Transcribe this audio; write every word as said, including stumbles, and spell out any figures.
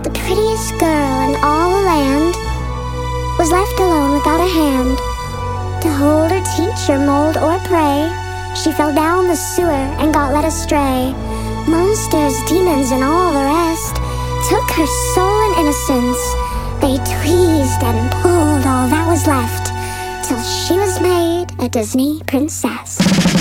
the prettiest girl in all the land, was left alone without a hand to hold or teach or mold or pray. She fell down the sewer and got led astray. Monsters, demons, and all the rest took her soul and innocence. They tweezed and pulled all that was left till she was made a Disney princess.